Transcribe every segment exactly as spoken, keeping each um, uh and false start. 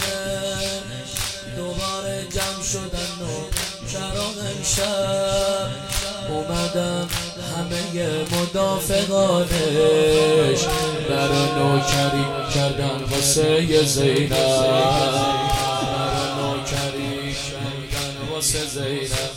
دوباره جمع شدن و کران امشب اومدم همه مدافقانش برا نوکری کردن واسه زینب، برا نوکری کردن واسه زینب.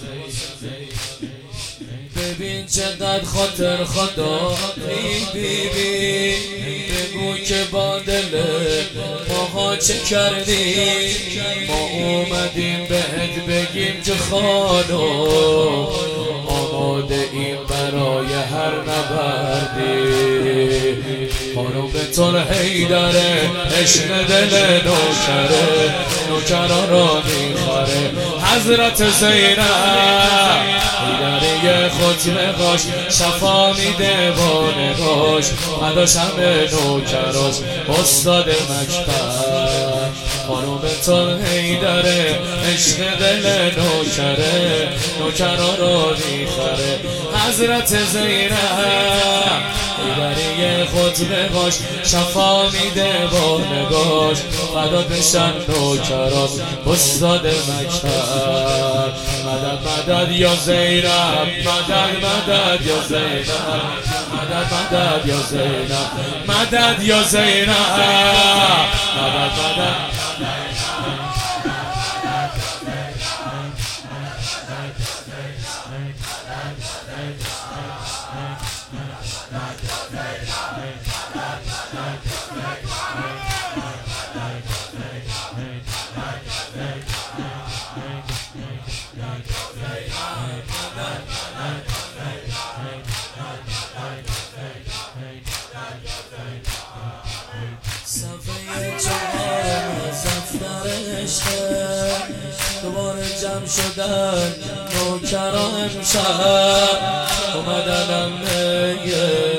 ببین چقدر خاطر خدا بی بی بگو که با دل ماها چه کردی. ما اومدیم بهت بگیم که خانم آماده این برای هر نبردی. خانم به طور حیدره عشق دل نوکره، نوکرا را میخوره حضرت زینب. حیدره خطبه غاش شفا میده با نگاش، فداش همه نوکراش استاد مکتب. خانم به طور حیدره عشق دل نوکره، نوکرا را میخوره حضرت زینب. حیدره خطبه غاش شفا میده با نگاش، فدا بشن نوکراش استاد مکتب. مدد مدد یا زینب، مدد مدد یا زینب، مدد مدد یا زینب، مدد یا زینب، مدد مدد. صفحه چهارم دفتر عشق دوباره جمع شدن نوکرا امشب اومدن همه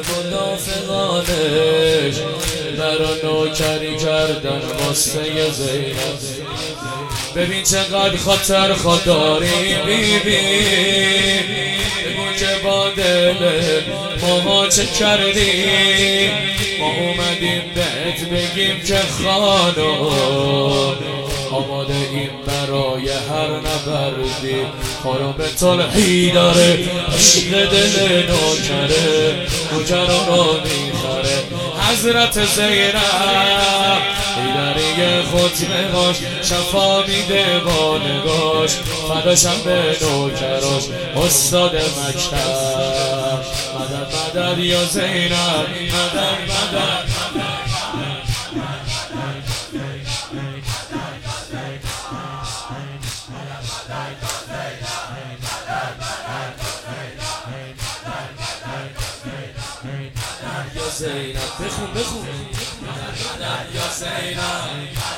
مدافقانش برا نوکری کردن واسه زینب. ببین چقدر خاطر خودداری بی بی بگو که با دل ماها چه کردی. ما اومدیم بهت بگیم که خانم آماده این برای هر نبردی. خانم به طور حیدره عشق دل نوکره، نوکرا را میخوره حضرت زینب. حیدره خطبه غاش شفا میده با نگاش، فداشم به نوکراش استاد مکتب. مدد مدد یا زینب، مدد مدد. یا زینب بخون بخون یا زینب.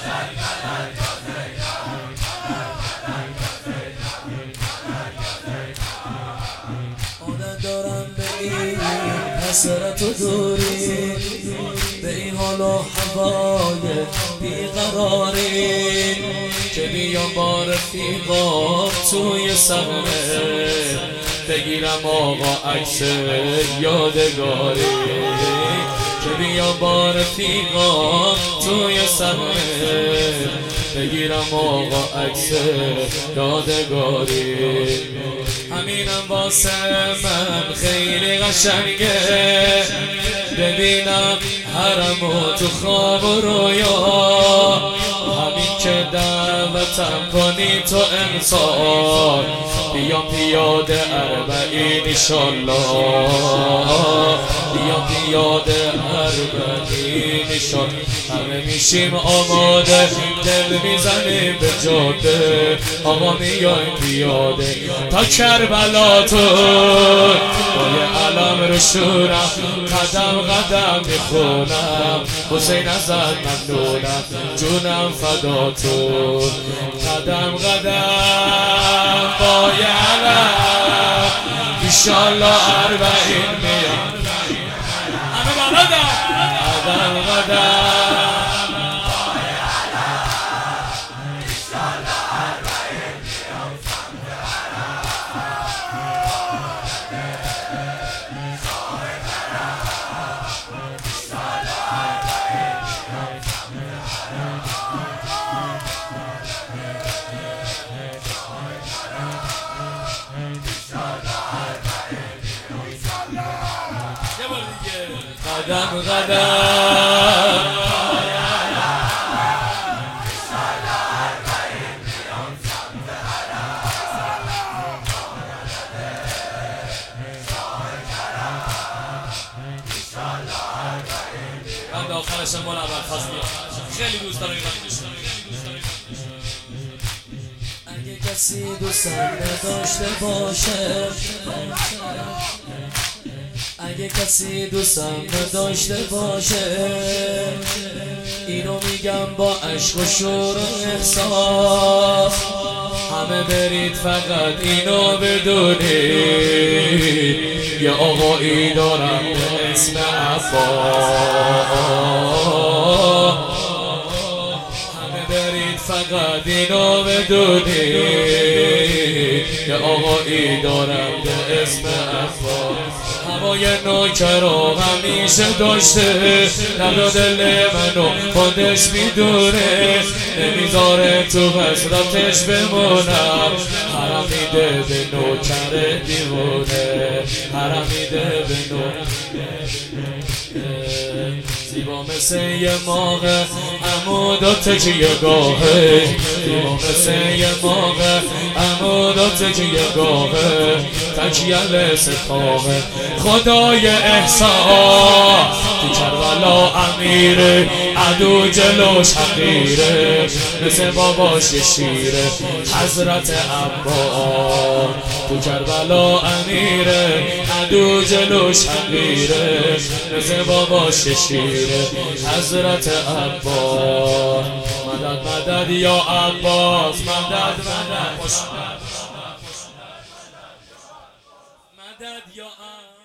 عادت دارم به این حسرت و دوری، به این حال و هوای بیقراری که بیام با رفیقا توی صحنه بگیرم آقا عکس یادگاری. که بیام با رفیقا توی صحنه بگیرم آقا عکس یادگاری. همینم واسه من خیلی قشنگه ببینم حرمو تو خواب و رویا. همین که دعوتم کنی تو امسال بیام پیاده اربعین ایشالله، بیام پیاده اربعین ایشالله. همه میشیم آماده دل میزنیم به جاده، آقا میایم پیاده تا کربلا تو با یه علم رو شورم قدم قدم میخونم. حسین ازت ممنونم جونم فدا تو، قدم قدم با یه علم ایشالله اربعین میام. همه بالا دم قدم قدم قدم قدم من آخرش مال اول فصلی خیلی دوست دارم این اگه کسی دوستم نداشته باشه اگه کسی دوستم نداشته باشه اینو میگم با عشق و شور و احساس همه برید فقط اینو بدونید یه آقایی دارم به اسم عباس همه برید فقط اینو بدونید یه آقایی دارم به اسم عباس هوای نوکر رو همیشه داشته لب دل منو خودش میدونه نمیذاره تو حسرتش بمونم حرم میده به نوکر دیوونه حرم میده به نوکر زیبا مثل یه ماغه عمود و تکیه گاهه زیبا مثل یه ماغه عمود و تکیه گاهه تکیه سپاهه خدای احسان تو کربلا امیره عدو جلوش حقیره مثل باباش شیره حضرت عباس تو کربلا امیره عدو جلوش حقیره مثل باباش شیره حضرت عباس مدد مدد یا عباس مدد مدد مدد یا عباس